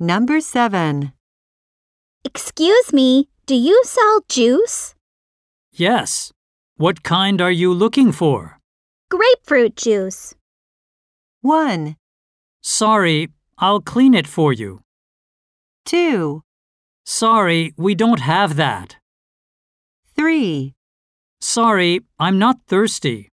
Number 7. Excuse me, do you sell juice? Yes. What kind are you looking for? Grapefruit juice. 1, Sorry, I'll clean it for you. 2, Sorry, we don't have that. 3. Sorry, I'm not thirsty.